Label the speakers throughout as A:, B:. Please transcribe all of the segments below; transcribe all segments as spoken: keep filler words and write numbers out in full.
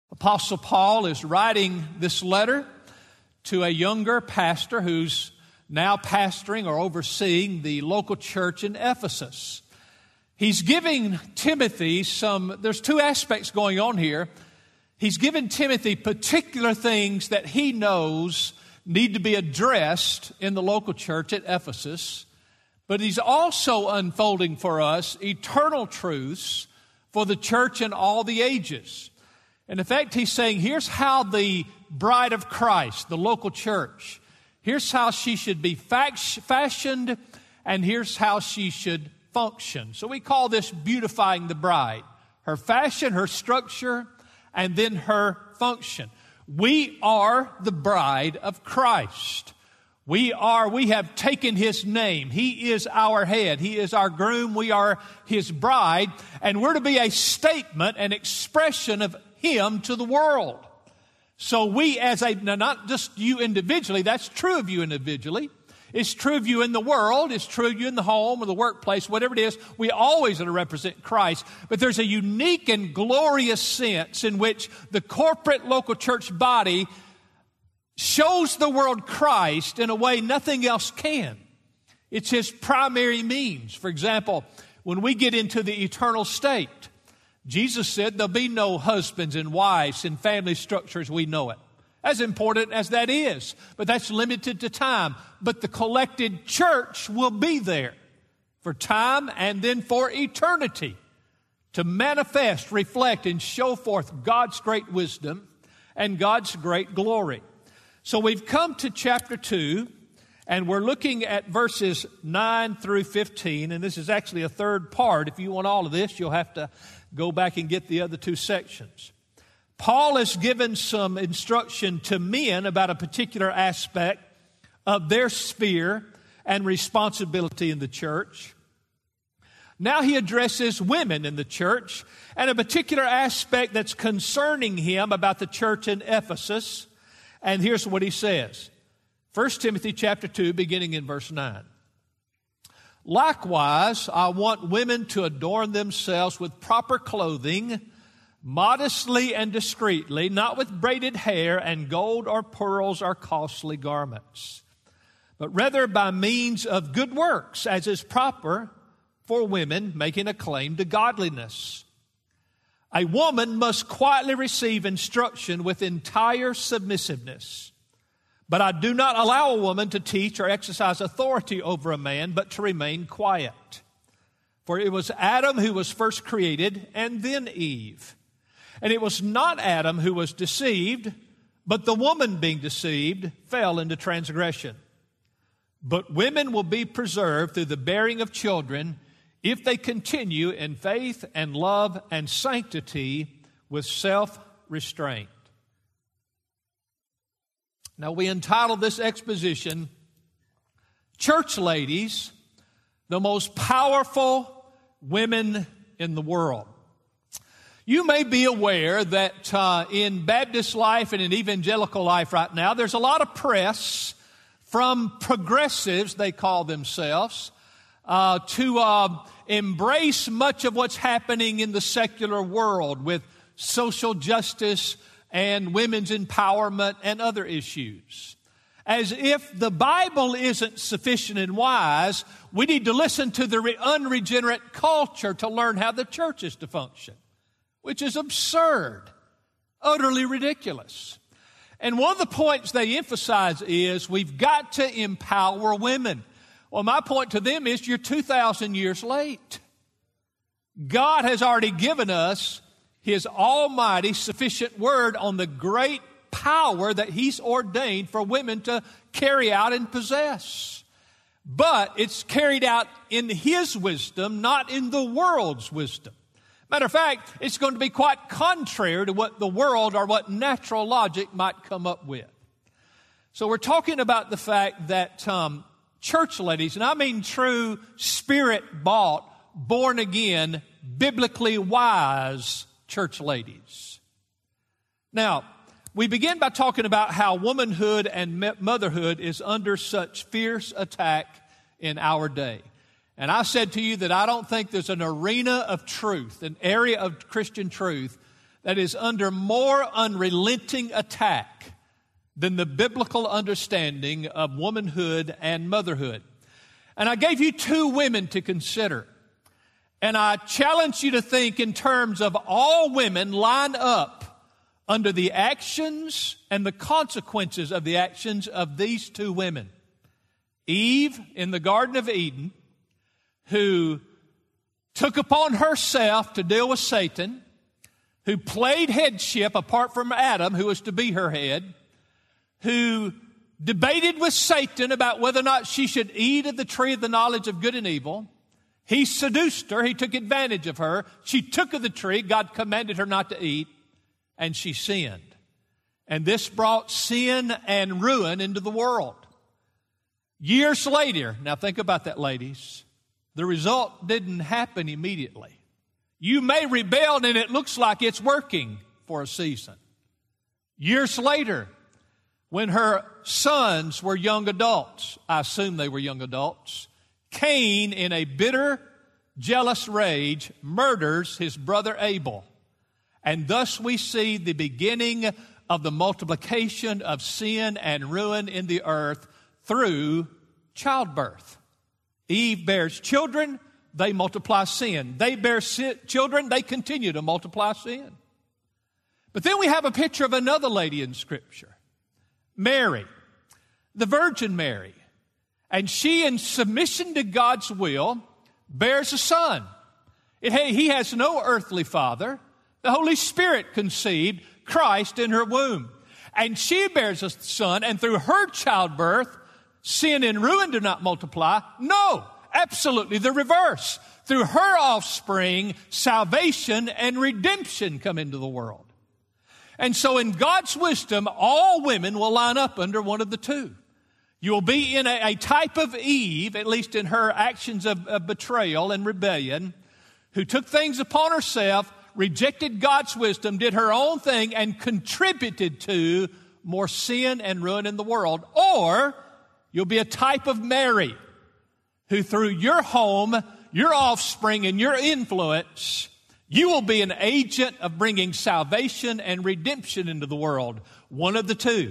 A: Apostle Paul is writing this letter to a younger pastor who's now pastoring or overseeing the local church in Ephesus. He's giving Timothy some, there's two aspects going on here. He's given Timothy particular things that he knows need to be addressed in the local church at Ephesus, but he's also unfolding for us eternal truths for the church in all the ages. In effect, he's saying, here's how the bride of Christ, the local church, here's how she should be fashioned, and here's how she should function. So we call this beautifying the bride. Her fashion, her structure, and then her function. We are the bride of Christ. We are, we have taken His name. He is our head. He is our groom. We are His bride. And we're to be a statement, an expression of Him to the world. So we as a, now not just you individually, that's true of you individually. It's true of you in the world. It's true of you in the home or the workplace, whatever it is. We always are to represent Christ. But there's a unique and glorious sense in which the corporate local church body shows the world Christ in a way nothing else can. It's His primary means. For example, when we get into the eternal state, Jesus said there'll be no husbands and wives and family structure as we know it. As important as that is, but that's limited to time. But the collected church will be there for time and then for eternity to manifest, reflect, and show forth God's great wisdom and God's great glory. So we've come to chapter two, and we're looking at verses nine through fifteen, and this is actually a third part. If you want all of this, you'll have to go back and get the other two sections. Paul has given some instruction to men about a particular aspect of their sphere and responsibility in the church. Now he addresses women in the church and a particular aspect that's concerning him about the church in Ephesus. And here's what he says. First Timothy chapter two, beginning in verse nine. Likewise, I want women to adorn themselves with proper clothing, modestly and discreetly, not with braided hair and gold or pearls or costly garments, but rather by means of good works, as is proper for women making a claim to godliness. A woman must quietly receive instruction with entire submissiveness. But I do not allow a woman to teach or exercise authority over a man, but to remain quiet. For it was Adam who was first created, and then Eve. And it was not Adam who was deceived, but the woman being deceived fell into transgression. But women will be preserved through the bearing of children if they continue in faith and love and sanctity with self-restraint. Now we entitled this exposition, Church Ladies, the Most Powerful Women in the World. You may be aware that uh, in Baptist life and in evangelical life right now, there's a lot of press from progressives, they call themselves, uh, to uh, embrace much of what's happening in the secular world with social justice and women's empowerment and other issues. As if the Bible isn't sufficient and wise, we need to listen to the unregenerate culture to learn how the church is to function, which is absurd, utterly ridiculous. And one of the points they emphasize is we've got to empower women. Well, my point to them is you're two thousand years late. God has already given us His almighty sufficient word on the great power that He's ordained for women to carry out and possess. But it's carried out in His wisdom, not in the world's wisdom. Matter of fact, it's going to be quite contrary to what the world or what natural logic might come up with. So we're talking about the fact that um, church ladies, and I mean true spirit-bought, born-again, biblically wise church ladies. Now, we begin by talking about how womanhood and motherhood is under such fierce attack in our day. And I said to you that I don't think there's an arena of truth, an area of Christian truth, that is under more unrelenting attack than the biblical understanding of womanhood and motherhood. And I gave you two women to consider. And I challenge you to think in terms of all women line up under the actions and the consequences of the actions of these two women. Eve in the Garden of Eden, who took upon herself to deal with Satan, who played headship apart from Adam, who was to be her head, who debated with Satan about whether or not she should eat of the tree of the knowledge of good and evil. He seduced her. He took advantage of her. She took of the tree. God commanded her not to eat, and she sinned. And this brought sin and ruin into the world. Years later, now think about that, ladies, the result didn't happen immediately. You may rebel, and it looks like it's working for a season. Years later, when her sons were young adults, I assume they were young adults, Cain, in a bitter, jealous rage, murders his brother Abel. And thus we see the beginning of the multiplication of sin and ruin in the earth through childbirth. Eve bears children, they multiply sin. They bear si- children, they continue to multiply sin. But then we have a picture of another lady in Scripture, Mary, the Virgin Mary. And she, in submission to God's will, bears a son. It, he has no earthly father. The Holy Spirit conceived Christ in her womb. And she bears a son, and through her childbirth, sin and ruin do not multiply. No, absolutely the reverse. Through her offspring, salvation and redemption come into the world. And so in God's wisdom, all women will line up under one of the two. You'll be in a, a type of Eve, at least in her actions of, of betrayal and rebellion, who took things upon herself, rejected God's wisdom, did her own thing, and contributed to more sin and ruin in the world. Or you'll be a type of Mary, who through your home, your offspring, and your influence, you will be an agent of bringing salvation and redemption into the world. One of the two.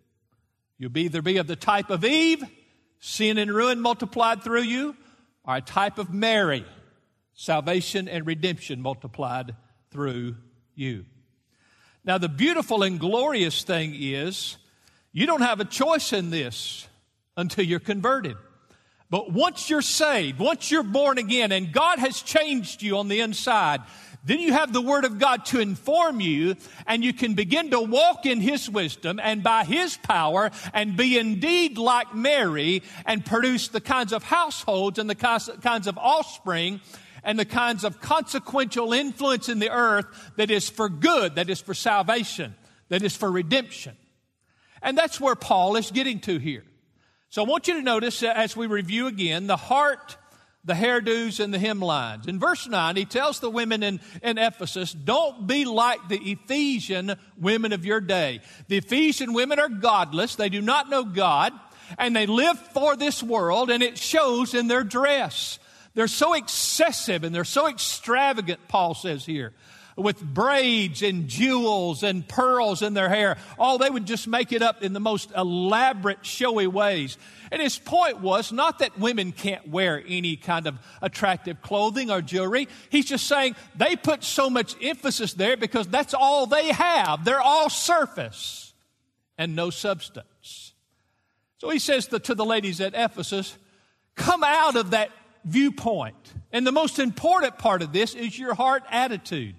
A: You'll either be of the type of Eve, sin and ruin multiplied through you, or a type of Mary, salvation and redemption multiplied through you. Now, the beautiful and glorious thing is, you don't have a choice in this until you're converted. But once you're saved, once you're born again, and God has changed you on the inside, then you have the Word of God to inform you, and you can begin to walk in His wisdom and by His power and be indeed like Mary and produce the kinds of households and the kinds of offspring and the kinds of consequential influence in the earth that is for good, that is for salvation, that is for redemption. And that's where Paul is getting to here. So I want you to notice, as we review again, the heart, the hairdos, and the hemlines. In verse nine, he tells the women in, in Ephesus, don't be like the Ephesian women of your day. The Ephesian women are godless. They do not know God, and they live for this world, and it shows in their dress. They're so excessive, and they're so extravagant, Paul says here, with braids and jewels and pearls in their hair. Oh, they would just make it up in the most elaborate, showy ways. And his point was not that women can't wear any kind of attractive clothing or jewelry. He's just saying they put so much emphasis there because that's all they have. They're all surface and no substance. So he says to the ladies at Ephesus, come out of that viewpoint. And the most important part of this is your heart attitude.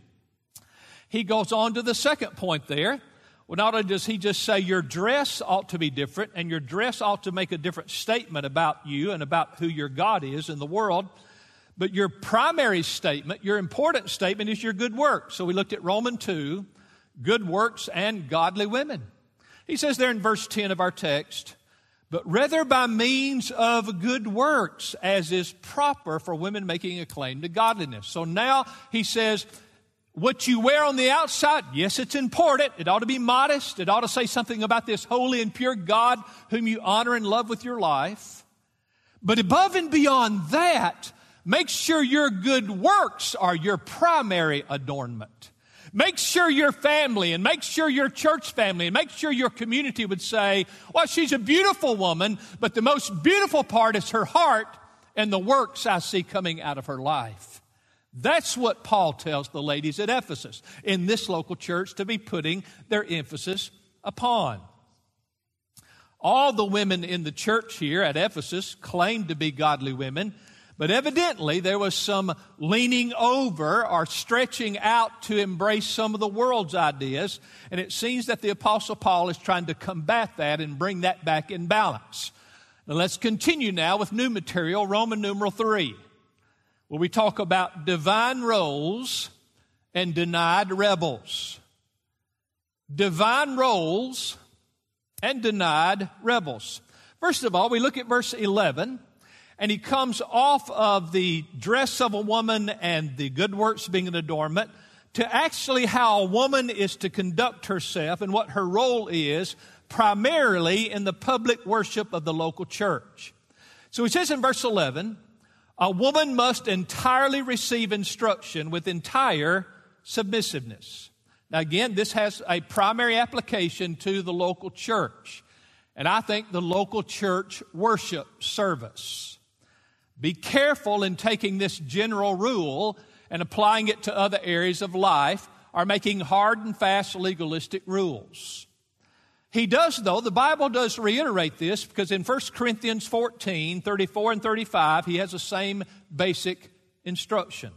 A: He goes on to the second point there. Well, not only does he just say your dress ought to be different, and your dress ought to make a different statement about you and about who your God is in the world, but your primary statement, your important statement is your good works. So we looked at Romans two, good works and godly women. He says there in verse ten of our text, but rather by means of good works, as is proper for women making a claim to godliness. So now he says, what you wear on the outside, yes, it's important. It ought to be modest. It ought to say something about this holy and pure God whom you honor and love with your life. But above and beyond that, make sure your good works are your primary adornment. Make sure your family and make sure your church family and make sure your community would say, well, she's a beautiful woman, but the most beautiful part is her heart and the works I see coming out of her life. That's what Paul tells the ladies at Ephesus in this local church to be putting their emphasis upon. All the women in the church here at Ephesus claimed to be godly women, but evidently there was some leaning over or stretching out to embrace some of the world's ideas, and it seems that the Apostle Paul is trying to combat that and bring that back in balance. Now let's continue now with new material, Roman numeral three, where we talk about divine roles and denied rebels. Divine roles and denied rebels. First of all, we look at verse eleven, and he comes off of the dress of a woman and the good works being an adornment to actually how a woman is to conduct herself and what her role is, primarily in the public worship of the local church. So he says in verse eleven, a woman must entirely receive instruction with entire submissiveness. Now again, this has a primary application to the local church, and I think the local church worship service. Be careful in taking this general rule and applying it to other areas of life or making hard and fast legalistic rules. He does, though, the Bible does reiterate this because in First Corinthians fourteen, thirty-four and thirty-five, he has the same basic instruction.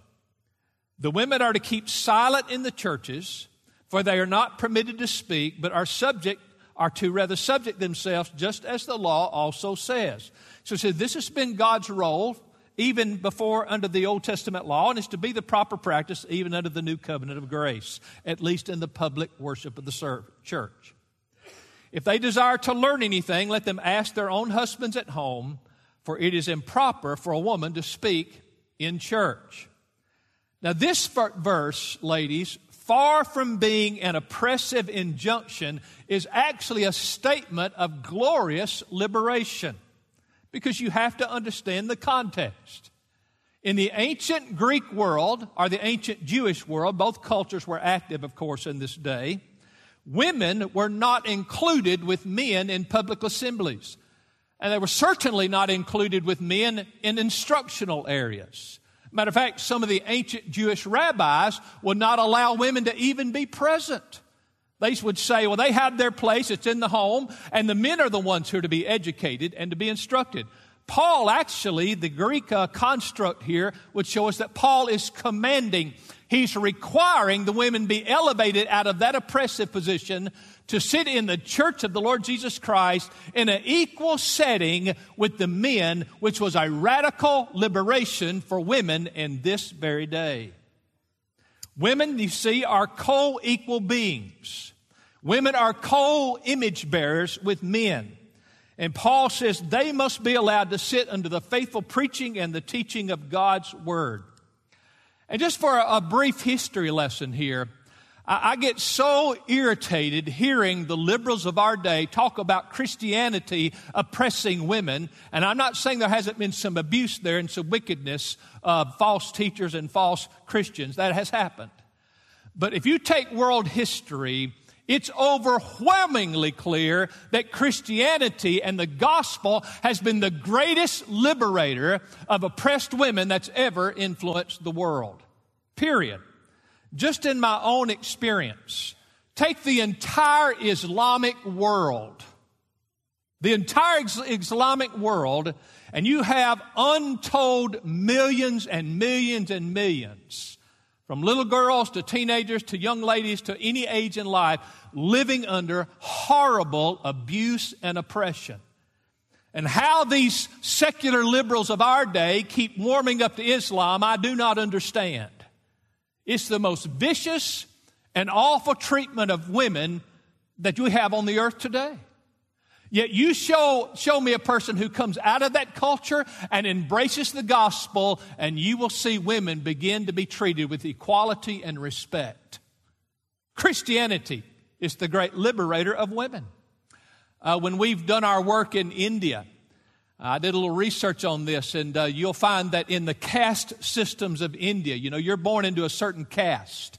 A: The women are to keep silent in the churches, for they are not permitted to speak, but are subject, are to rather subject themselves, just as the law also says. So, so this has been God's role even before under the Old Testament law, and is to be the proper practice even under the new covenant of grace, at least in the public worship of the church. If they desire to learn anything, let them ask their own husbands at home, for it is improper for a woman to speak in church. Now this verse, ladies, far from being an oppressive injunction, is actually a statement of glorious liberation, because you have to understand the context. In the ancient Greek world, or the ancient Jewish world, both cultures were active, of course, in this day, women were not included with men in public assemblies. And they were certainly not included with men in instructional areas. Matter of fact, some of the ancient Jewish rabbis would not allow women to even be present. They would say, well, they have their place, it's in the home, and the men are the ones who are to be educated and to be instructed. Paul actually, the Greek uh, construct here would show us that Paul is commanding, he's requiring the women be elevated out of that oppressive position to sit in the church of the Lord Jesus Christ in an equal setting with the men, which was a radical liberation for women in this very day. Women, you see, are co-equal beings. Women are co-image bearers with men. And Paul says they must be allowed to sit under the faithful preaching and the teaching of God's Word. And just for a brief history lesson here, I get so irritated hearing the liberals of our day talk about Christianity oppressing women. And I'm not saying there hasn't been some abuse there and some wickedness of false teachers and false Christians. That has happened. But if you take world history, it's overwhelmingly clear that Christianity and the gospel has been the greatest liberator of oppressed women that's ever influenced the world. Period. Just in my own experience, take the entire Islamic world, the entire Islamic world, and you have untold millions and millions and millions, from little girls to teenagers to young ladies to any age in life, living under horrible abuse and oppression. And how these secular liberals of our day keep warming up to Islam, I do not understand. It's the most vicious and awful treatment of women that you have on the earth today. Yet you show, show me a person who comes out of that culture and embraces the gospel, and you will see women begin to be treated with equality and respect. Christianity is the great liberator of women. Uh, when we've done our work in India, I did a little research on this, and uh, you'll find that in the caste systems of India, you know, you're born into a certain caste.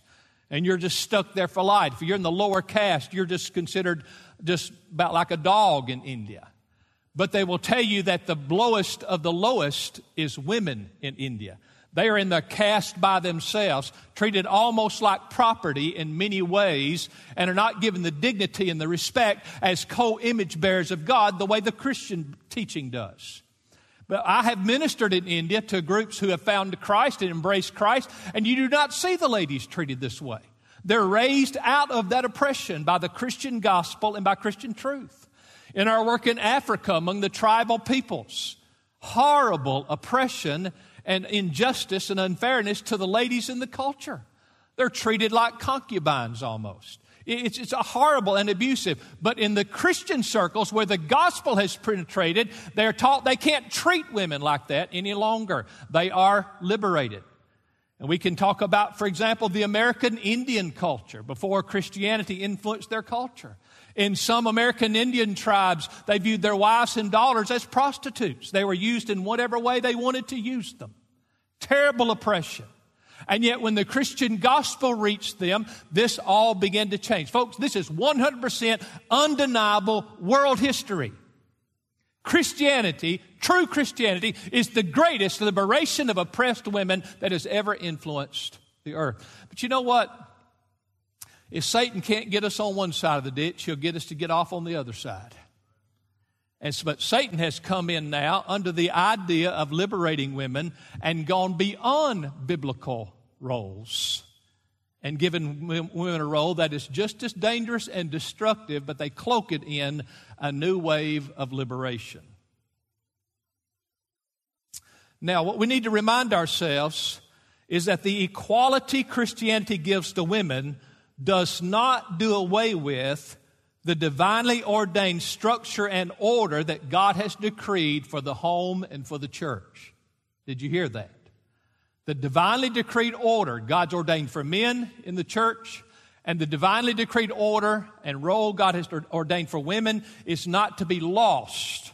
A: and you're just stuck there for life. If you're in the lower caste, you're just considered just about like a dog in India. But they will tell you that the lowest of the lowest is women in India. They are in the caste by themselves, treated almost like property in many ways, and are not given the dignity and the respect as co-image bearers of God the way the Christian teaching does. But I have ministered in India to groups who have found Christ and embraced Christ, and you do not see the ladies treated this way. They're raised out of that oppression by the Christian gospel and by Christian truth. In our work in Africa among the tribal peoples, horrible oppression and injustice and unfairness to the ladies in the culture. They're treated like concubines almost. It's, it's a horrible and abusive. But in the Christian circles where the gospel has penetrated, they're taught they can't treat women like that any longer. They are liberated. And we can talk about, for example, the American Indian culture before Christianity influenced their culture. In some American Indian tribes, they viewed their wives and daughters as prostitutes. They were used in whatever way they wanted to use them. Terrible oppression. And yet when the Christian gospel reached them, this all began to change. Folks, this is one hundred percent undeniable world history. Christianity, true Christianity, is the greatest liberation of oppressed women that has ever influenced the earth. But you know what? If Satan can't get us on one side of the ditch, he'll get us to get off on the other side. And so, but Satan has come in now under the idea of liberating women and gone beyond biblical roles and given women a role that is just as dangerous and destructive, but they cloak it in a new wave of liberation. Now, what we need to remind ourselves is that the equality Christianity gives to women does not do away with the divinely ordained structure and order that God has decreed for the home and for the church. Did you hear that? The divinely decreed order God's ordained for men in the church, and the divinely decreed order and role God has ordained for women is not to be lost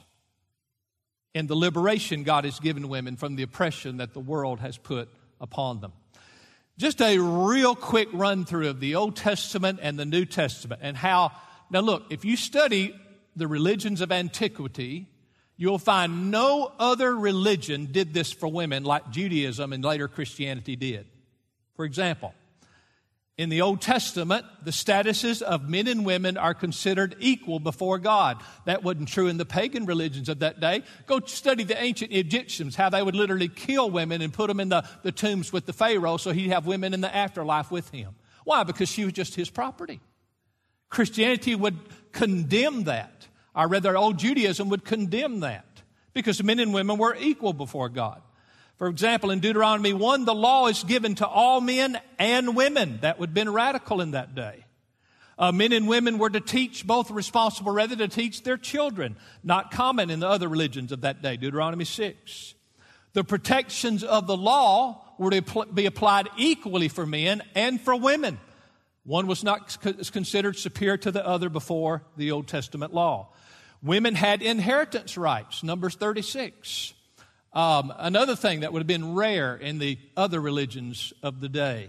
A: in the liberation God has given women from the oppression that the world has put upon them. Just a real quick run through of the Old Testament and the New Testament and how, now look, if you study the religions of antiquity, you'll find no other religion did this for women like Judaism and later Christianity did. For example, in the Old Testament, the statuses of men and women are considered equal before God. That wasn't true in the pagan religions of that day. Go study the ancient Egyptians, how they would literally kill women and put them in the, the tombs with the Pharaoh so he'd have women in the afterlife with him. Why? Because she was just his property. Christianity would condemn that, or rather old Judaism would condemn that, because men and women were equal before God. For example, in Deuteronomy one, the law is given to all men and women. That would have been radical in that day. Uh, men and women were to teach, both responsible rather to teach their children, not common in the other religions of that day, Deuteronomy six. The protections of the law were to be applied equally for men and for women. One was not considered superior to the other before the Old Testament law. Women had inheritance rights, Numbers thirty-six. Um, another thing that would have been rare in the other religions of the day.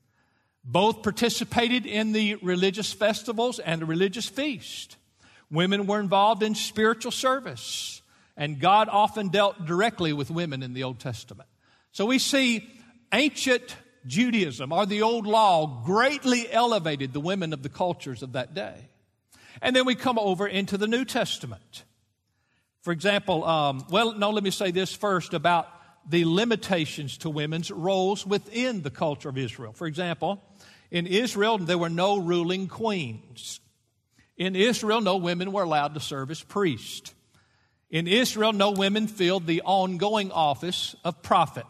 A: Both participated in the religious festivals and the religious feast. Women were involved in spiritual service, and God often dealt directly with women in the Old Testament. So we see ancient Judaism, or the old law, greatly elevated the women of the cultures of that day. And then we come over into the New Testament. For example, um, well, no, let me say this first about the limitations to women's roles within the culture of Israel. For example, in Israel, there were no ruling queens. In Israel, no women were allowed to serve as priests. In Israel, no women filled the ongoing office of prophet.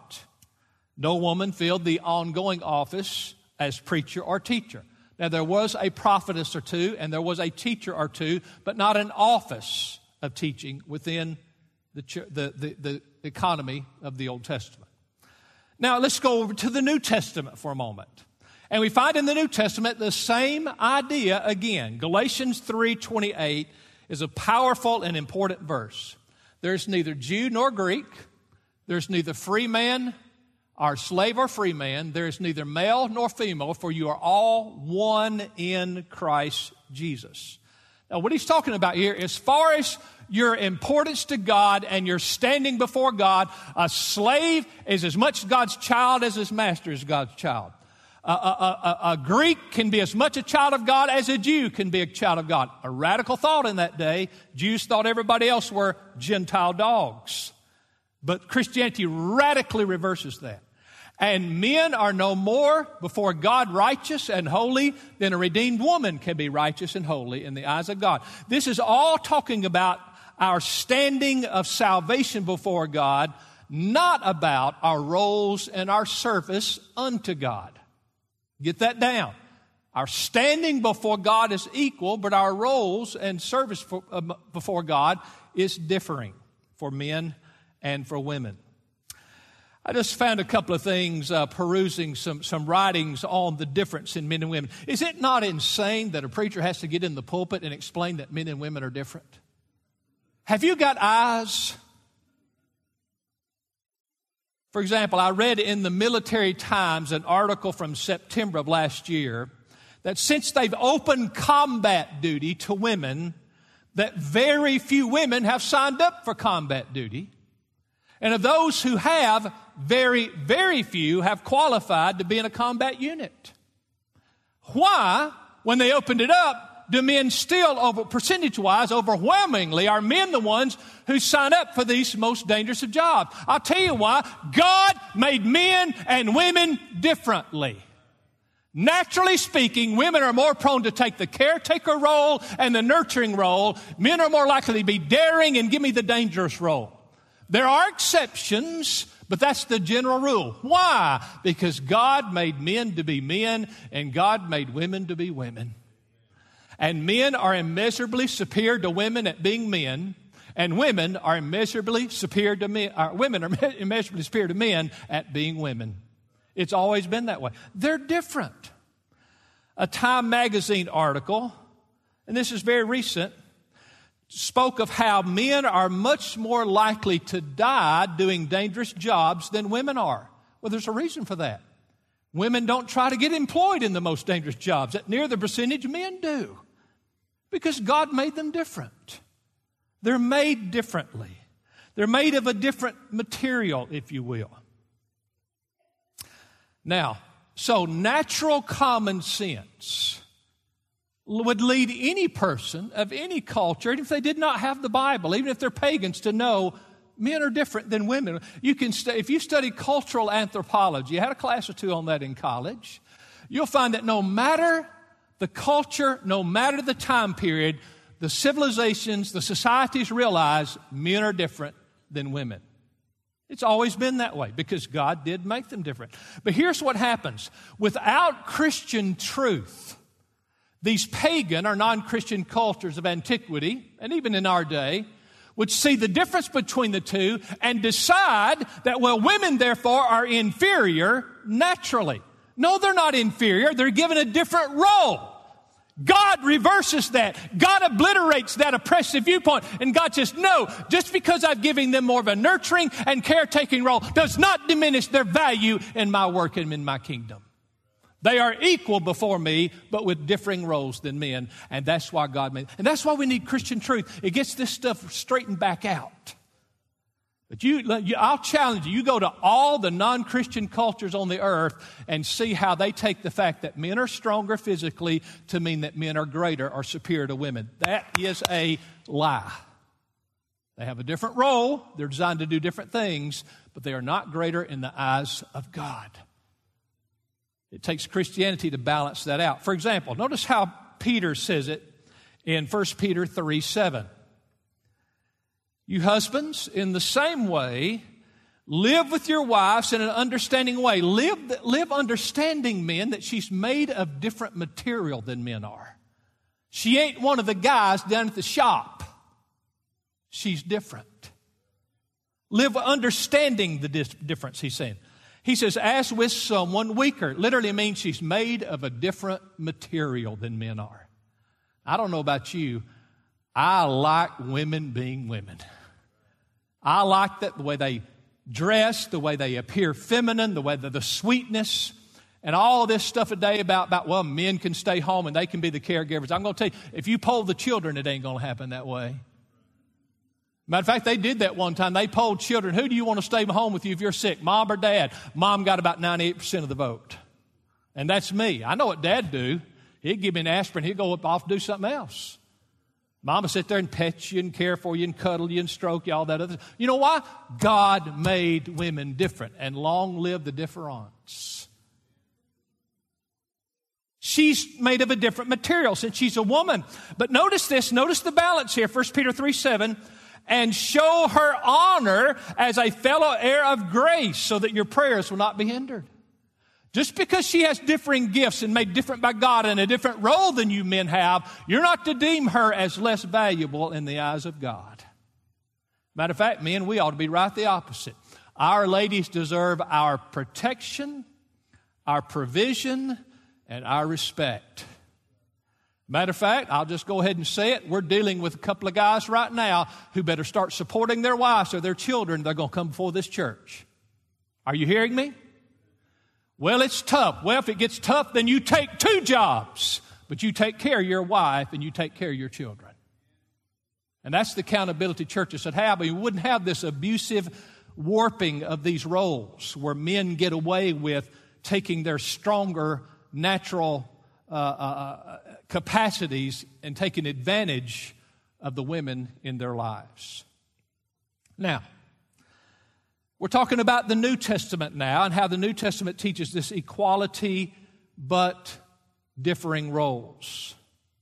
A: No woman filled the ongoing office as preacher or teacher. Now, there was a prophetess or two, and there was a teacher or two, but not an office of teaching within the, the, the, the economy of the Old Testament. Now, let's go over to the New Testament for a moment. And we find in the New Testament the same idea again. Galatians three twenty-eight is a powerful and important verse. There's neither Jew nor Greek. There's neither free man are slave or free man. There is neither male nor female, for you are all one in Christ Jesus. Now, what he's talking about here, as far as your importance to God and your standing before God, a slave is as much God's child as his master is God's child. A, a, a, a Greek can be as much a child of God as a Jew can be a child of God. A radical thought in that day. Jews thought everybody else were Gentile dogs. But Christianity radically reverses that. And men are no more before God righteous and holy than a redeemed woman can be righteous and holy in the eyes of God. This is all talking about our standing of salvation before God, not about our roles and our service unto God. Get that down. Our standing before God is equal, but our roles and service for, uh, before God is differing for men and for women. I just found a couple of things uh, perusing some, some writings on the difference in men and women. Is it not insane that a preacher has to get in the pulpit and explain that men and women are different? Have you got eyes? For example, I read in the Military Times an article from September of last year that since they've opened combat duty to women, that very few women have signed up for combat duty. And of those who have, very, very few have qualified to be in a combat unit. Why, when they opened it up, do men still, over percentage-wise, overwhelmingly, are men the ones who sign up for these most dangerous of jobs? I'll tell you why. God made men and women differently. Naturally speaking, women are more prone to take the caretaker role and the nurturing role. Men are more likely to be daring and give me the dangerous role. There are exceptions, but that's the general rule. Why? Because God made men to be men and God made women to be women. And men are immeasurably superior to women at being men, and women are immeasurably superior to men. Uh, women are immeasurably superior to men at being women. It's always been that way. They're different. A Time magazine article, and this is very recent, spoke of how men are much more likely to die doing dangerous jobs than women are. Well, there's a reason for that. Women don't try to get employed in the most dangerous jobs at near the percentage men do, because God made them different. They're made differently. They're made of a different material, if you will. Now, so natural common sense would lead any person of any culture, even if they did not have the Bible, even if they're pagans, to know men are different than women. You can, st- if you study cultural anthropology, I had a class or two on that in college, you'll find that no matter the culture, no matter the time period, the civilizations, the societies realize men are different than women. It's always been that way because God did make them different. But here's what happens. Without Christian truth, these pagan or non-Christian cultures of antiquity, and even in our day, would see the difference between the two and decide that, well, women, therefore, are inferior naturally. No, they're not inferior. They're given a different role. God reverses that. God obliterates that oppressive viewpoint. And God says, no, just because I've given them more of a nurturing and caretaking role does not diminish their value in my work and in my kingdom. They are equal before me, but with differing roles than men. And that's why God made. And that's why we need Christian truth. It gets this stuff straightened back out. But you, I'll challenge you. You go to all the non-Christian cultures on the earth and see how they take the fact that men are stronger physically to mean that men are greater or superior to women. That is a lie. They have a different role. They're designed to do different things, but they are not greater in the eyes of God. It takes Christianity to balance that out. For example, notice how Peter says it in First Peter three seven. You husbands, in the same way, live with your wives in an understanding way. Live, live understanding, men, that she's made of different material than men are. She ain't one of the guys down at the shop. She's different. Live understanding the dis- difference, he's saying. He says, as with someone weaker. Literally means she's made of a different material than men are. I don't know about you. I like women being women. I like that the way they dress, the way they appear feminine, the way the, the sweetness, and all this stuff today about, about, well, men can stay home and they can be the caregivers. I'm going to tell you, if you poll the children, it ain't going to happen that way. Matter of fact, they did that one time. They polled children, who do you want to stay home with you if you're sick, mom or dad? Mom got about ninety-eight percent of the vote. And that's me. I know what Dad do. He'd give me an aspirin. He'd go up off and do something else. Mama sit there and pet you and care for you and cuddle you and stroke you, all that other. You know why? God made women different, and long live the difference. She's made of a different material since she's a woman. But notice this. Notice the balance here. First Peter three seven. And show her honor as a fellow heir of grace so that your prayers will not be hindered. Just because she has differing gifts and made different by God and a different role than you men have, you're not to deem her as less valuable in the eyes of God. Matter of fact, men, we ought to be right the opposite. Our ladies deserve our protection, our provision, and our respect. Matter of fact, I'll just go ahead and say it. We're dealing with a couple of guys right now who better start supporting their wives or their children. They're going to come before this church. Are you hearing me? Well, it's tough. Well, if it gets tough, then you take two jobs. But you take care of your wife and you take care of your children. And that's the accountability churches should have. We wouldn't have this abusive warping of these roles where men get away with taking their stronger natural uh, uh, capacities and taking advantage of the women in their lives. Now, we're talking about the New Testament now and how the New Testament teaches this equality but differing roles.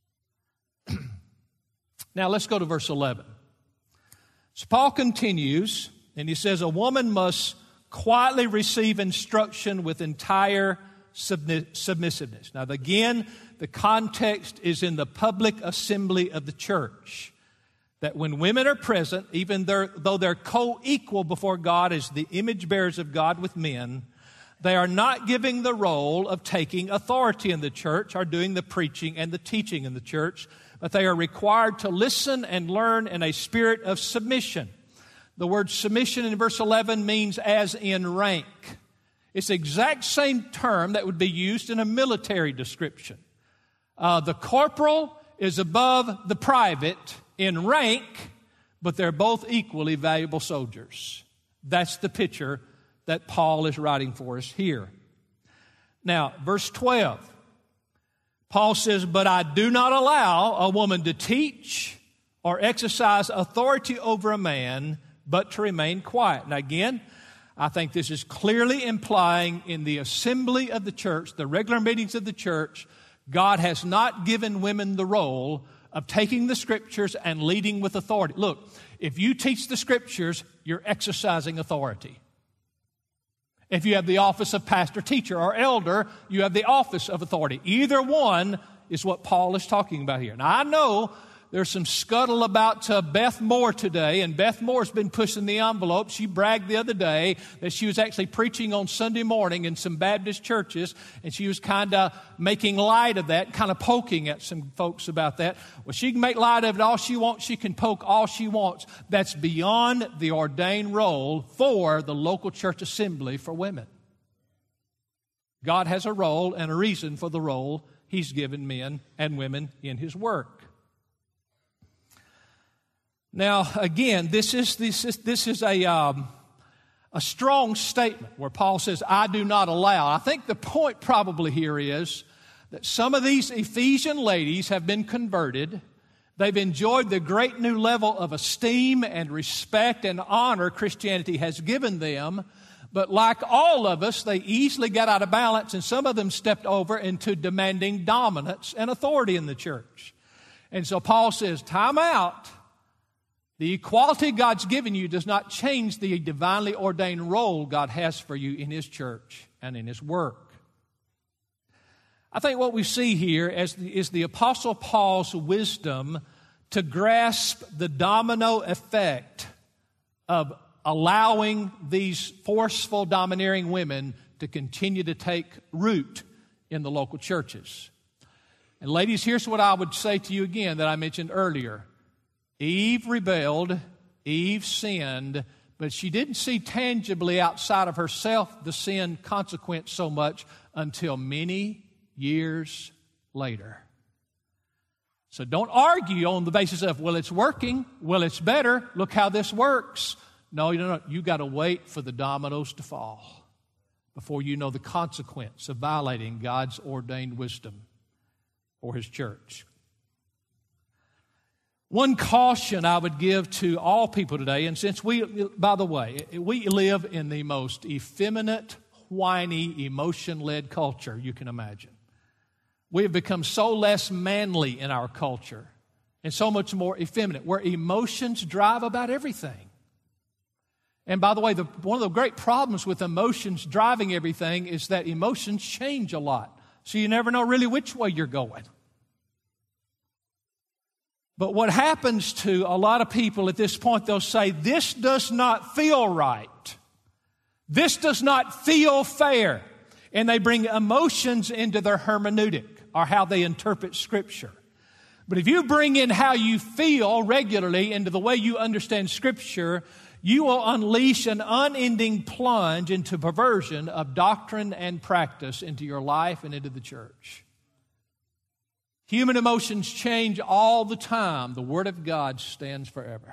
A: Now, let's go to verse eleven. So Paul continues, and he says, a woman must quietly receive instruction with entire submissiveness. Now, again, the context is in the public assembly of the church. That when women are present, even though they're co-equal before God as the image bearers of God with men, they are not giving the role of taking authority in the church or doing the preaching and the teaching in the church, but they are required to listen and learn in a spirit of submission. The word submission in verse eleven means as in rank. It's the exact same term that would be used in a military description. Uh, the corporal is above the private in rank, but they're both equally valuable soldiers. That's the picture that Paul is writing for us here. Now, verse twelve, Paul says, but I do not allow a woman to teach or exercise authority over a man, but to remain quiet. Now again, I think this is clearly implying in the assembly of the church, the regular meetings of the church, God has not given women the role of taking the Scriptures and leading with authority. Look, if you teach the Scriptures, you're exercising authority. If you have the office of pastor, teacher, or elder, you have the office of authority. Either one is what Paul is talking about here. Now, I know there's some scuttle about uh, Beth Moore today, and Beth Moore's been pushing the envelope. She bragged the other day that she was actually preaching on Sunday morning in some Baptist churches, and she was kind of making light of that, kind of poking at some folks about that. Well, she can make light of it all she wants. She can poke all she wants. That's beyond the ordained role for the local church assembly for women. God has a role and a reason for the role He's given men and women in His work. Now, again, this is this is, this is a um, a strong statement where Paul says, I do not allow. I think the point probably here is that some of these Ephesian ladies have been converted. They've enjoyed the great new level of esteem and respect and honor Christianity has given them. But like all of us, they easily got out of balance, and some of them stepped over into demanding dominance and authority in the church. And so Paul says, time out. The equality God's given you does not change the divinely ordained role God has for you in His church and in His work. I think what we see here is the, is the Apostle Paul's wisdom to grasp the domino effect of allowing these forceful, domineering women to continue to take root in the local churches. And ladies, here's what I would say to you again that I mentioned earlier. Eve rebelled, Eve sinned, But she didn't see tangibly outside of herself the sin consequence so much until many years later. So don't argue on the basis of, well, it's working, well, it's better, look how this works. No, you don't. You got to wait for the dominoes to fall before you know the consequence of violating God's ordained wisdom for His church. One caution I would give to all people today, and since we, by the way, we live in the most effeminate, whiny, emotion-led culture you can imagine. We have become so less manly in our culture and so much more effeminate, where emotions drive about everything. And by the way, the, one of the great problems with emotions driving everything is that emotions change a lot. So you never know really which way you're going. But what happens to a lot of people at this point, they'll say, this does not feel right. This does not feel fair. And they bring emotions into their hermeneutic, or how they interpret Scripture. But if you bring in how you feel regularly into the way you understand Scripture, you will unleash an unending plunge into perversion of doctrine and practice into your life and into the church. Human emotions change all the time. The Word of God stands forever.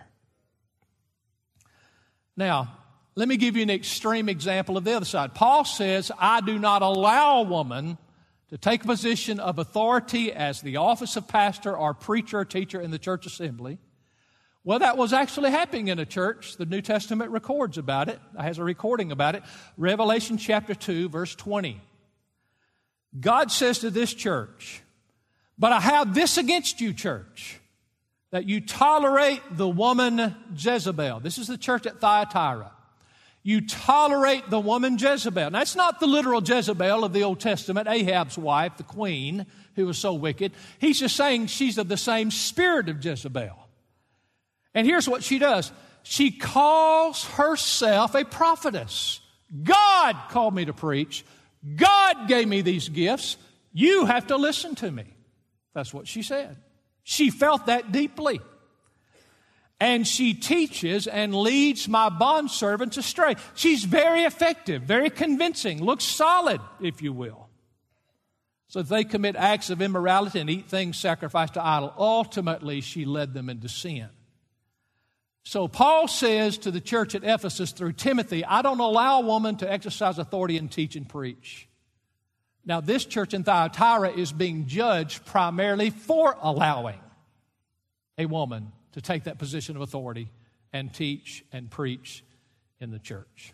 A: Now, let me give you an extreme example of the other side. Paul says, I do not allow a woman to take a position of authority as the office of pastor or preacher or teacher in the church assembly. Well, that was actually happening in a church. The New Testament records about it. It has a recording about it. Revelation chapter two, verse twenty. God says to this church, but I have this against you, church, that you tolerate the woman Jezebel. This is the church at Thyatira. You tolerate the woman Jezebel. Now, that's not the literal Jezebel of the Old Testament, Ahab's wife, the queen, who was so wicked. He's just saying she's of the same spirit of Jezebel. And here's what she does. She calls herself a prophetess. God called me to preach. God gave me these gifts. You have to listen to me. That's what she said. She felt that deeply. And she teaches and leads my bondservants astray. She's very effective, very convincing, looks solid, if you will. So if they commit acts of immorality and eat things sacrificed to idol, ultimately she led them into sin. So Paul says to the church at Ephesus through Timothy, I don't allow a woman to exercise authority and teach and preach. Now this church in Thyatira is being judged primarily for allowing a woman to take that position of authority and teach and preach in the church.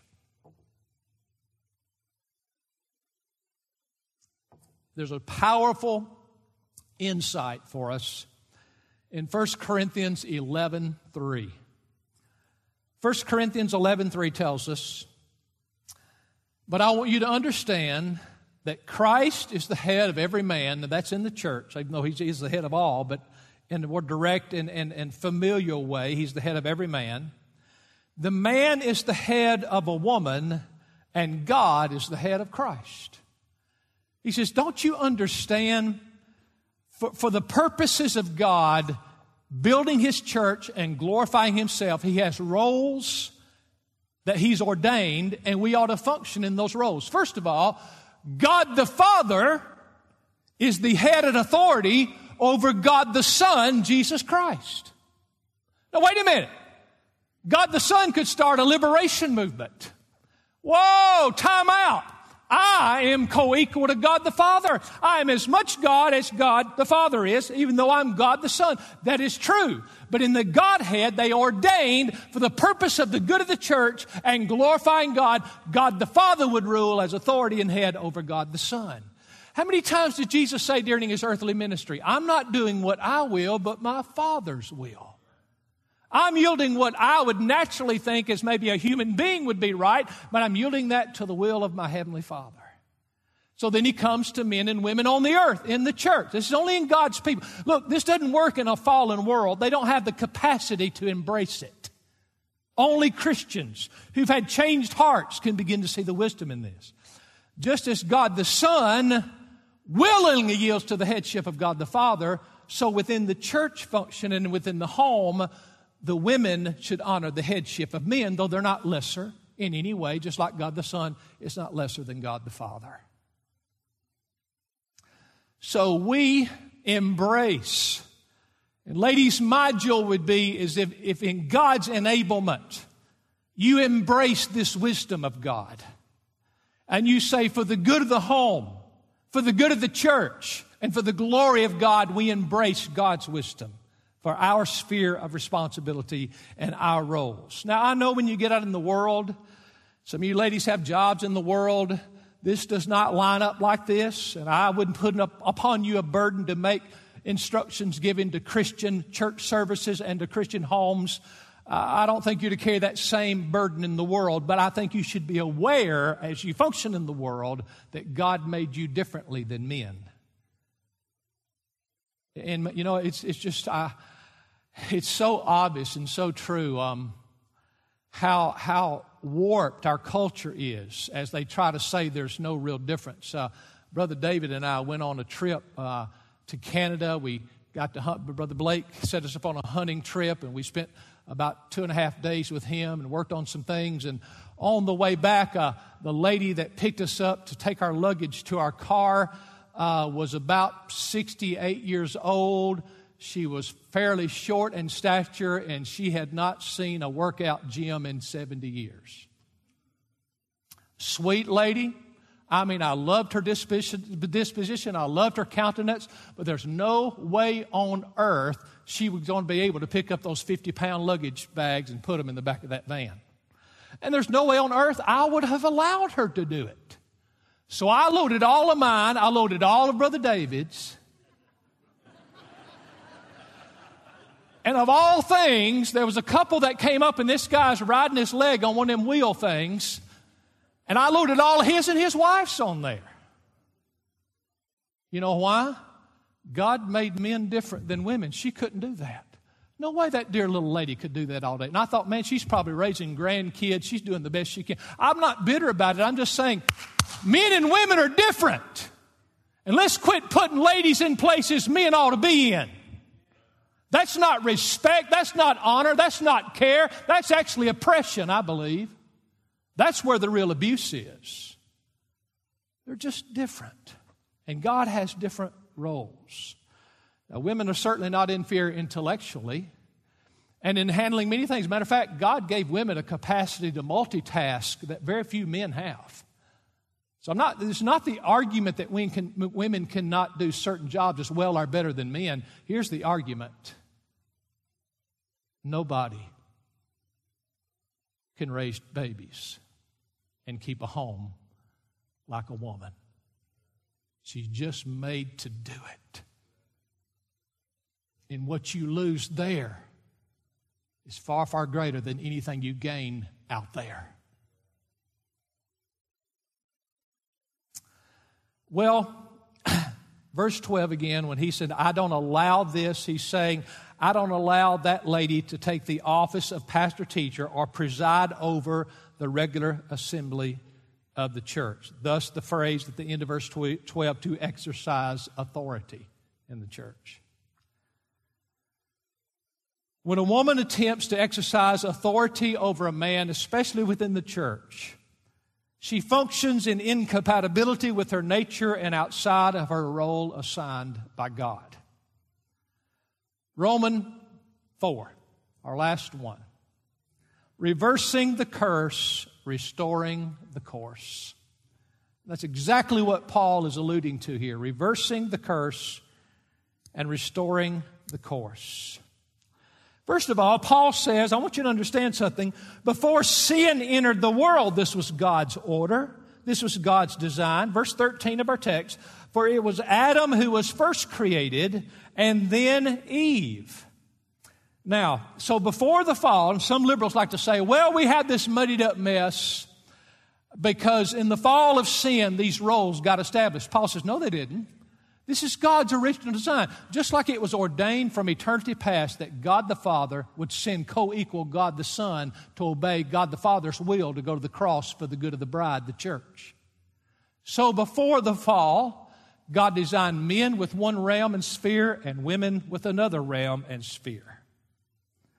A: There's a powerful insight for us in First Corinthians eleven three. First Corinthians eleven three tells us, but I want you to understand that Christ is the head of every man, and that's in the church, even though he is the head of all, but in a more direct and, and, and familial way, he's the head of every man. The man is the head of a woman, and God is the head of Christ. He says, don't you understand? For, for the purposes of God, building His church and glorifying Himself, He has roles that He's ordained, and we ought to function in those roles. First of all, God the Father is the head and authority over God the Son, Jesus Christ. Now, wait a minute. God the Son could start a liberation movement. Whoa, time out. I am co-equal to God the Father. I am as much God as God the Father is, even though I'm God the Son. That is true. But in the Godhead, they ordained for the purpose of the good of the church and glorifying God, God the Father would rule as authority and head over God the Son. How many times did Jesus say during His earthly ministry, I'm not doing what I will, but my Father's will? I'm yielding what I would naturally think as maybe a human being would be right, but I'm yielding that to the will of my Heavenly Father. So then He comes to men and women on the earth, in the church. This is only in God's people. Look, this doesn't work in a fallen world. They don't have the capacity to embrace it. Only Christians who've had changed hearts can begin to see the wisdom in this. Just as God the Son willingly yields to the headship of God the Father, so within the church function and within the home, the women should honor the headship of men, though they're not lesser in any way, just like God the Son is not lesser than God the Father. So we embrace. And ladies, my joy would be is if, if in God's enablement, you embrace this wisdom of God. And you say, for the good of the home, for the good of the church, and for the glory of God, we embrace God's wisdom for our sphere of responsibility and our roles. Now, I know when you get out in the world, some of you ladies have jobs in the world. This does not line up like this, and I wouldn't put up upon you a burden to make instructions given to Christian church services and to Christian homes. Uh, I don't think you're to carry that same burden in the world, but I think you should be aware as you function in the world that God made you differently than men. And, you know, it's it's just, uh, it's so obvious and so true um, how how warped our culture is as they try to say there's no real difference. Uh, Brother David and I went on a trip uh, to Canada. We got to hunt. Brother Blake set us up on a hunting trip, and we spent about two and a half days with him and worked on some things. And on the way back, uh, the lady that picked us up to take our luggage to our car uh, was about sixty-eight years old. She was fairly short in stature, and she had not seen a workout gym in seventy years. Sweet lady. I mean, I loved her disposition. I loved her countenance, but there's no way on earth she was going to be able to pick up those fifty-pound luggage bags and put them in the back of that van. And there's no way on earth I would have allowed her to do it. So I loaded all of mine. I loaded all of Brother David's. And of all things, there was a couple that came up, and this guy's riding his leg on one of them wheel things. And I loaded all of his and his wife's on there. You know why? God made men different than women. She couldn't do that. No way that dear little lady could do that all day. And I thought, man, she's probably raising grandkids. She's doing the best she can. I'm not bitter about it. I'm just saying men and women are different. And let's quit putting ladies in places men ought to be in. That's not respect. That's not honor. That's not care. That's actually oppression, I believe. That's where the real abuse is. They're just different. And God has different roles. Now, women are certainly not inferior intellectually and in handling many things. Matter of fact, God gave women a capacity to multitask that very few men have. So I'm not, it's not the argument that women, can, women cannot do certain jobs as well or better than men. Here's the argument. Nobody can raise babies and keep a home like a woman. She's just made to do it. And what you lose there is far, far greater than anything you gain out there. Well, verse twelve again, when he said, I don't allow this, he's saying, I don't allow that lady to take the office of pastor-teacher or preside over the regular assembly of the church. Thus the phrase at the end of verse twelve, to exercise authority in the church. When a woman attempts to exercise authority over a man, especially within the church, she functions in incompatibility with her nature and outside of her role assigned by God. Romans four, our last one. Reversing the curse, restoring the course. That's exactly what Paul is alluding to here. Reversing the curse and restoring the course. First of all, Paul says, I want you to understand something. Before sin entered the world, this was God's order. This was God's design. Verse thirteen of our text, for it was Adam who was first created, and then Eve. Now, so before the fall, and some liberals like to say, well, we had this muddied up mess because in the fall of sin, these roles got established. Paul says, no, they didn't. This is God's original design. Just like it was ordained from eternity past that God the Father would send co-equal God the Son to obey God the Father's will to go to the cross for the good of the bride, the church. So before the fall, God designed men with one realm and sphere and women with another realm and sphere.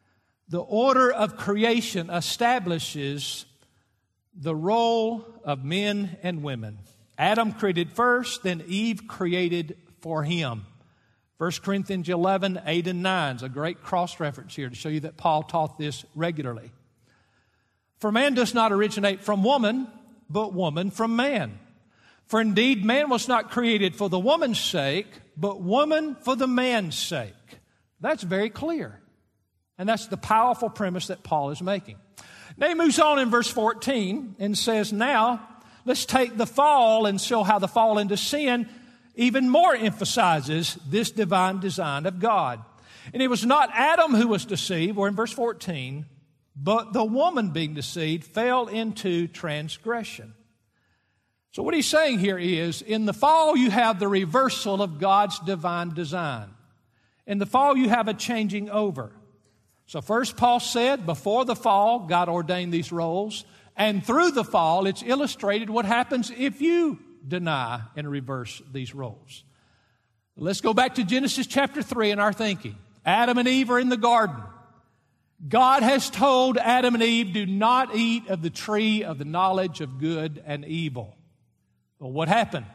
A: The order of creation establishes the role of men and women. Adam created first, then Eve created for him. First Corinthians eleven, eight and nine is a great cross-reference here to show you that Paul taught this regularly. For man does not originate from woman, but woman from man. For indeed man was not created for the woman's sake, but woman for the man's sake. That's very clear. And that's the powerful premise that Paul is making. Now he moves on in verse fourteen and says, now let's take the fall and show how the fall into sin even more emphasizes this divine design of God. And it was not Adam who was deceived, or in verse fourteen, but the woman being deceived fell into transgression. So what he's saying here is, in the fall you have the reversal of God's divine design. In the fall you have a changing over. So first Paul said, before the fall, God ordained these roles. And through the fall, it's illustrated what happens if you deny and reverse these roles. Let's go back to Genesis chapter three in our thinking. Adam and Eve are in the garden. God has told Adam and Eve, do not eat of the tree of the knowledge of good and evil. Well, what happened?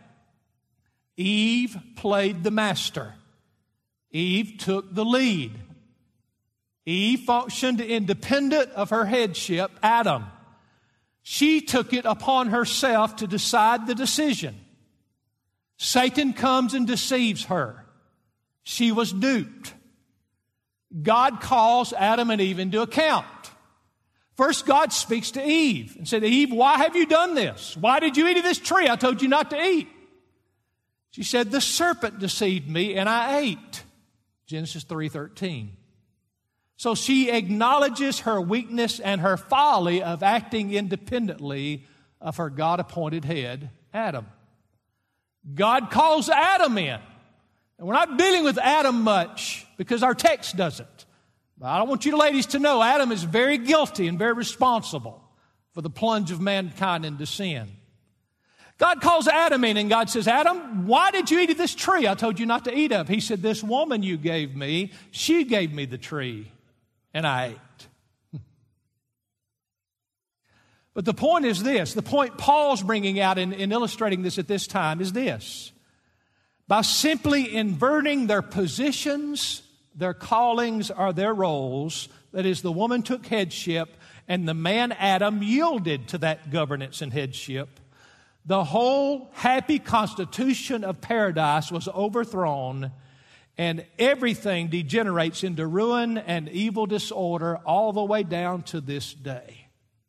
A: Eve played the master. Eve took the lead. Eve functioned independent of her headship, Adam. She took it upon herself to decide the decision. Satan comes and deceives her. She was duped. God calls Adam and Eve into account. First, God speaks to Eve and said, Eve, why have you done this? Why did you eat of this tree I told you not to eat? She said, the serpent deceived me and I ate. Genesis three thirteen. So she acknowledges her weakness and her folly of acting independently of her God-appointed head, Adam. God calls Adam in. And we're not dealing with Adam much because our text doesn't. But I want you ladies to know Adam is very guilty and very responsible for the plunge of mankind into sin. God calls Adam in and God says, Adam, why did you eat of this tree I told you not to eat of? He said, this woman you gave me, she gave me the tree. And I ate. But the point is this, the point Paul's bringing out in, in illustrating this at this time is this. By simply inverting their positions, their callings, or their roles, that is, the woman took headship and the man Adam yielded to that governance and headship, the whole happy constitution of paradise was overthrown. And everything degenerates into ruin and evil disorder all the way down to this day.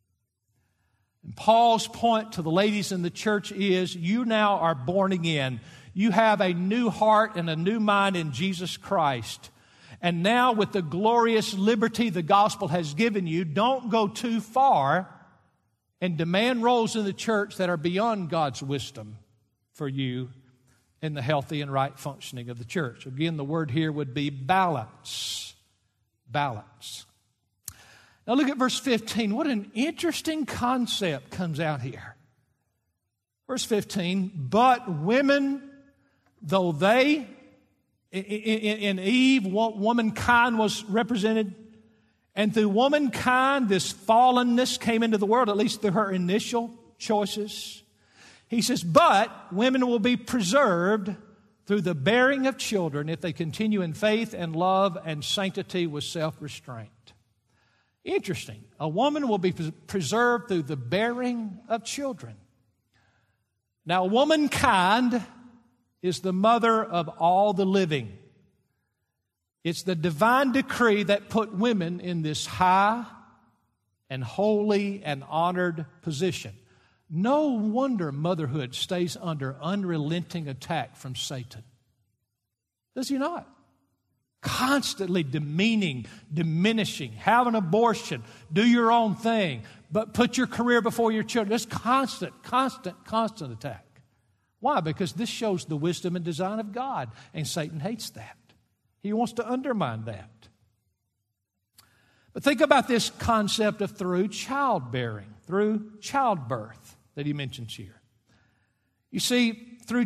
A: And Paul's point to the ladies in the church is, you now are born again. You have a new heart and a new mind in Jesus Christ. And now with the glorious liberty the gospel has given you, don't go too far and demand roles in the church that are beyond God's wisdom for you in the healthy and right functioning of the church. Again, the word here would be balance. Balance. Now look at verse fifteen. What an interesting concept comes out here. Verse fifteen, but women, though they, in, in, in Eve, womankind was represented, and through womankind, this fallenness came into the world, at least through her initial choices. He says, but women will be preserved through the bearing of children if they continue in faith and love and sanctity with self-restraint. Interesting. A woman will be preserved through the bearing of children. Now, womankind is the mother of all the living. It's the divine decree that put women in this high and holy and honored position. No wonder motherhood stays under unrelenting attack from Satan. Does he not? Constantly demeaning, diminishing, have an abortion, do your own thing, but put your career before your children. It's constant, constant, constant attack. Why? Because this shows the wisdom and design of God, and Satan hates that. He wants to undermine that. But think about this concept of through childbearing, through childbirth that he mentions here. You see, through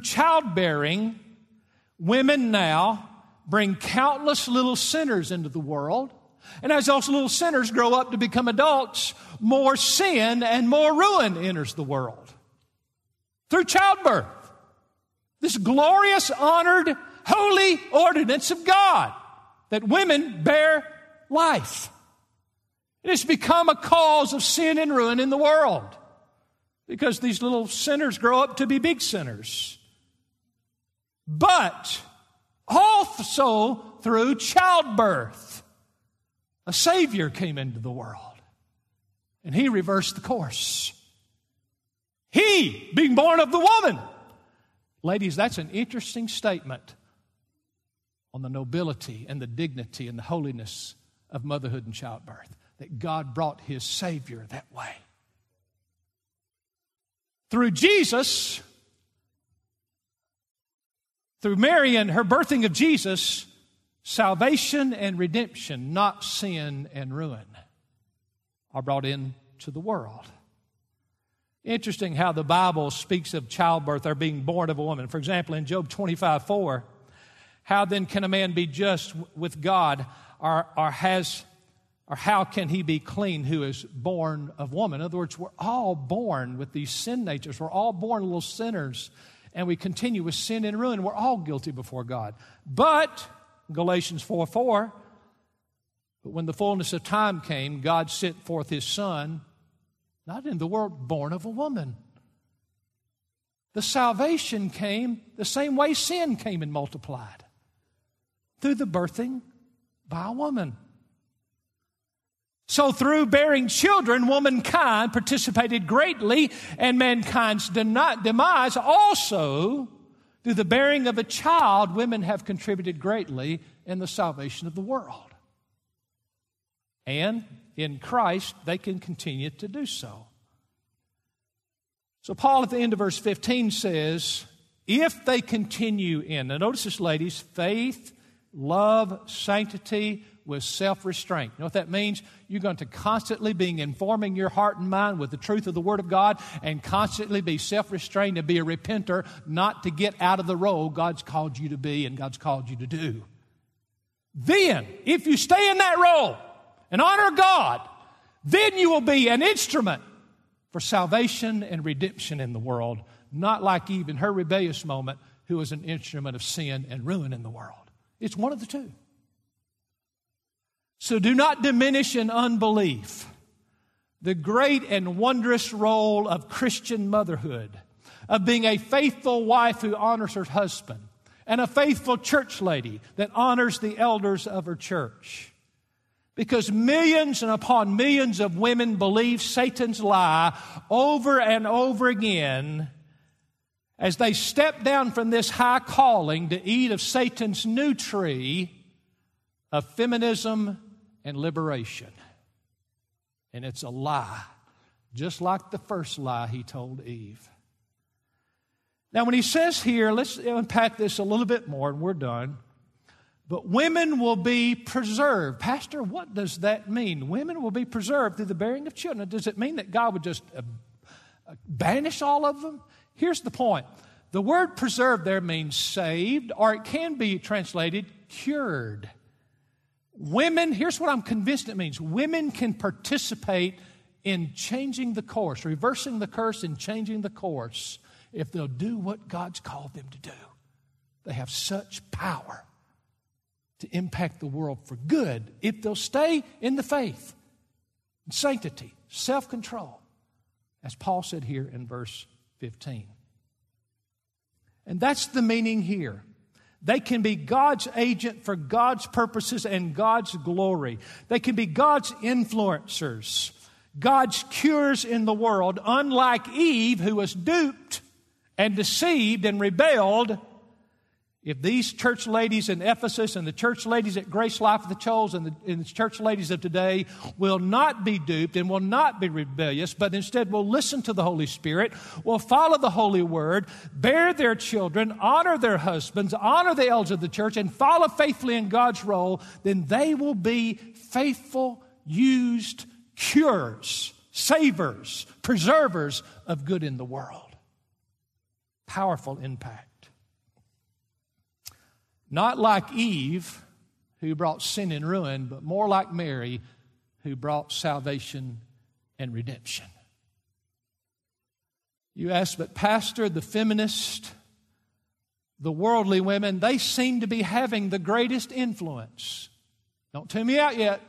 A: childbearing, women now bring countless little sinners into the world And as those little sinners grow up to become adults, more sin and more ruin enters the world. Through childbirth. This glorious, honored, holy ordinance of God that women bear life. It has become a cause of sin and ruin in the world because these little sinners grow up to be big sinners. But also through childbirth, a Savior came into the world, and He reversed the course. He, being born of the woman. Ladies, that's an interesting statement on the nobility and the dignity and the holiness of motherhood and childbirth, that God brought His Savior that way. Through Jesus, through Mary and her birthing of Jesus, salvation and redemption, not sin and ruin, are brought into the world. Interesting how the Bible speaks of childbirth or being born of a woman. For example, in Job twenty-five four, how then can a man be just with God, or, or has, or how can he be clean who is born of woman? In other words, we're all born with these sin natures. We're all born little sinners, and we continue with sin and ruin. We're all guilty before God. But Galatians four four, but when the fullness of time came, God sent forth His Son, not in the world, born of a woman. The salvation came the same way sin came and multiplied, through the birthing by a woman. So through bearing children, womankind participated greatly, and mankind's demise also, through the bearing of a child, women have contributed greatly in the salvation of the world. And in Christ, they can continue to do so. So Paul at the end of verse fifteen says, if they continue in, now notice this, ladies, faith, love, sanctity with self-restraint. You know what that means? You're going to constantly be informing your heart and mind with the truth of the Word of God, and constantly be self-restrained, to be a repenter, not to get out of the role God's called you to be and God's called you to do. Then, if you stay in that role and honor God, then you will be an instrument for salvation and redemption in the world, not like Eve in her rebellious moment, who was an instrument of sin and ruin in the world. It's one of the two. So do not diminish in unbelief the great and wondrous role of Christian motherhood, of being a faithful wife who honors her husband, and a faithful church lady that honors the elders of her church. Because millions and upon millions of women believe Satan's lie over and over again as they step down from this high calling to eat of Satan's new tree of feminism and liberation. And it's a lie, just like the first lie he told Eve. Now, when he says here, let's unpack this a little bit more and we're done. But women will be preserved. Pastor, what does that mean? Women will be preserved through the bearing of children. Does it mean that God would just uh, banish all of them? Here's the point. The word preserved there means saved, or it can be translated cured. Women, here's what I'm convinced it means. Women can participate in changing the course, reversing the curse and changing the course, if they'll do what God's called them to do. They have such power to impact the world for good if they'll stay in the faith, sanctity, self-control, as Paul said here in verse fifteen. And that's the meaning here. They can be God's agent for God's purposes and God's glory. They can be God's influencers, God's cures in the world, unlike Eve, who was duped and deceived and rebelled. If these church ladies in Ephesus and the church ladies at Grace Life of the Choles and the, and the church ladies of today will not be duped and will not be rebellious, but instead will listen to the Holy Spirit, will follow the Holy Word, bear their children, honor their husbands, honor the elders of the church, and follow faithfully in God's role, then they will be faithful, used cures, savers, preservers of good in the world. Powerful impact. Not like Eve, who brought sin and ruin, but more like Mary, who brought salvation and redemption. You ask, but Pastor, the feminist, the worldly women, they seem to be having the greatest influence. Don't tune me out yet.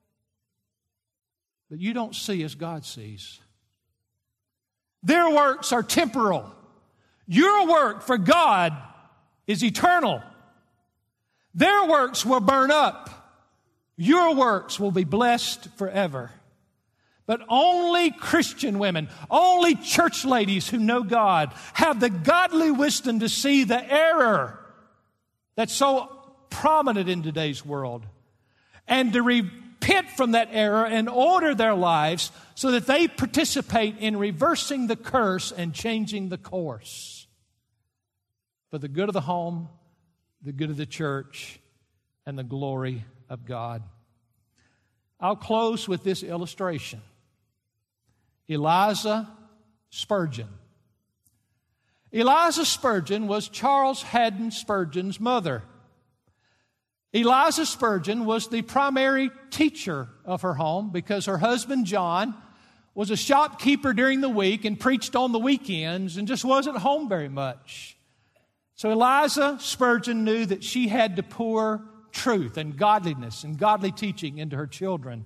A: But you don't see as God sees. Their works are temporal. Your work for God is eternal. Their works will burn up. Your works will be blessed forever. But only Christian women, only church ladies who know God have the godly wisdom to see the error that's so prominent in today's world and to repent from that error and order their lives so that they participate in reversing the curse and changing the course for the good of the home, the good of the church, and the glory of God. I'll close with this illustration. Eliza Spurgeon. Eliza Spurgeon was Charles Haddon Spurgeon's mother. Eliza Spurgeon was the primary teacher of her home because her husband, John, was a shopkeeper during the week and preached on the weekends and just wasn't home very much. So Eliza Spurgeon knew that she had to pour truth and godliness and godly teaching into her children.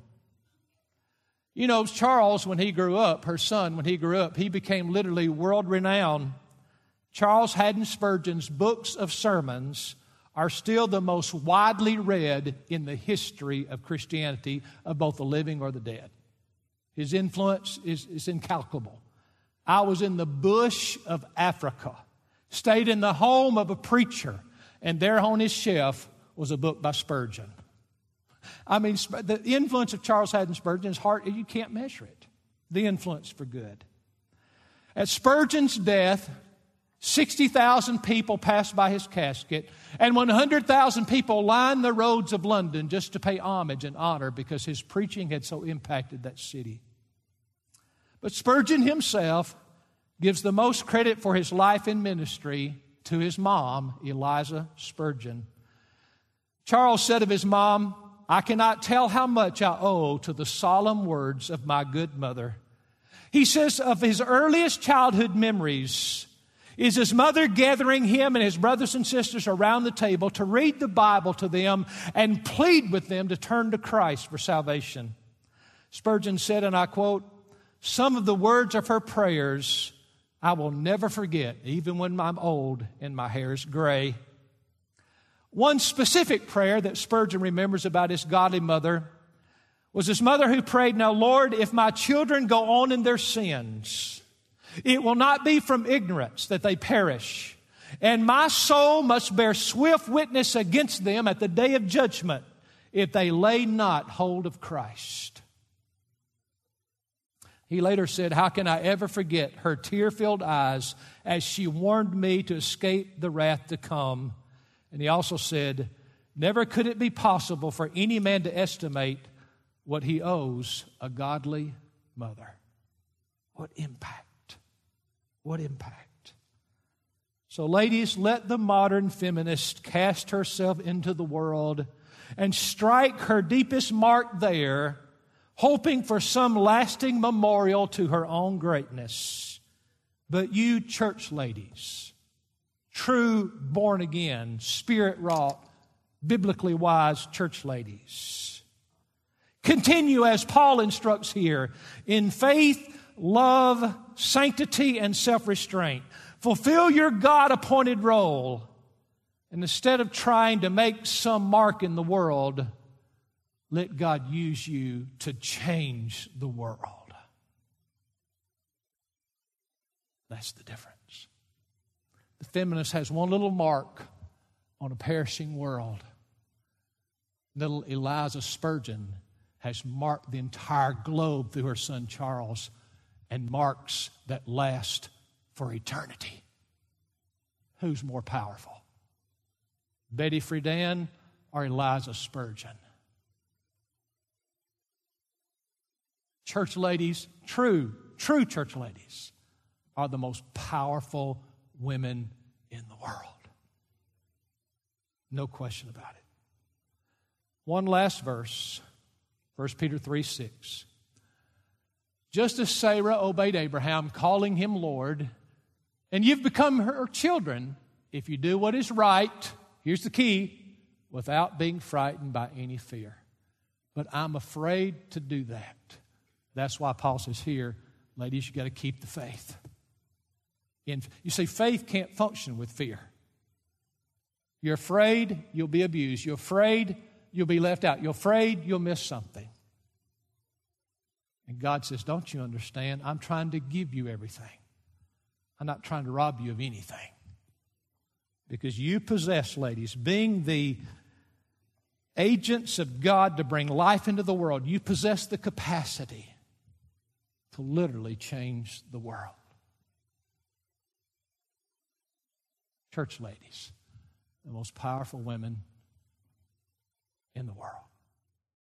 A: You know, Charles, when he grew up, her son, when he grew up, he became literally world-renowned. Charles Haddon Spurgeon's books of sermons are still the most widely read in the history of Christianity of both the living or the dead. His influence is, is incalculable. I was in the bush of Africa, stayed in the home of a preacher, and there on his shelf was a book by Spurgeon. I mean, the influence of Charles Haddon Spurgeon is hard. You can't measure it. The influence for good. At Spurgeon's death, sixty thousand people passed by his casket, and one hundred thousand people lined the roads of London just to pay homage and honor because his preaching had so impacted that city. But Spurgeon himself gives the most credit for his life in ministry to his mom, Eliza Spurgeon. Charles said of his mom, "I cannot tell how much I owe to the solemn words of my good mother." He says of his earliest childhood memories is his mother gathering him and his brothers and sisters around the table to read the Bible to them and plead with them to turn to Christ for salvation. Spurgeon said, and I quote, "Some of the words of her prayers I will never forget, even when I'm old and my hair is gray." One specific prayer that Spurgeon remembers about his godly mother was his mother who prayed, "Now, Lord, if my children go on in their sins, it will not be from ignorance that they perish, and my soul must bear swift witness against them at the day of judgment if they lay not hold of Christ." He later said, "How can I ever forget her tear-filled eyes as she warned me to escape the wrath to come?" And he also said, "Never could it be possible for any man to estimate what he owes a godly mother." What impact! What impact! So ladies, let the modern feminist cast herself into the world and strike her deepest mark there, hoping for some lasting memorial to her own greatness. But you church ladies, true born-again, spirit-wrought, biblically wise church ladies, continue as Paul instructs here in faith, love, sanctity, and self-restraint. Fulfill your God-appointed role, and instead of trying to make some mark in the world, let God use you to change the world. That's the difference. The feminist has one little mark on a perishing world. Little Eliza Spurgeon has marked the entire globe through her son Charles, and marks that last for eternity. Who's more powerful? Betty Friedan or Eliza Spurgeon? Church ladies, true, true church ladies, are the most powerful women in the world. No question about it. One last verse, First Peter three six. Just as Sarah obeyed Abraham, calling him Lord, and you've become her children if you do what is right, here's the key, without being frightened by any fear. But I'm afraid to do that. That's why Paul says here, ladies, you've got to keep the faith. And you see, faith can't function with fear. You're afraid you'll be abused. You're afraid you'll be left out. You're afraid you'll miss something. And God says, don't you understand? I'm trying to give you everything. I'm not trying to rob you of anything. Because you possess, ladies, being the agents of God to bring life into the world, you possess the capacity to literally change the world. Church ladies, the most powerful women in the world.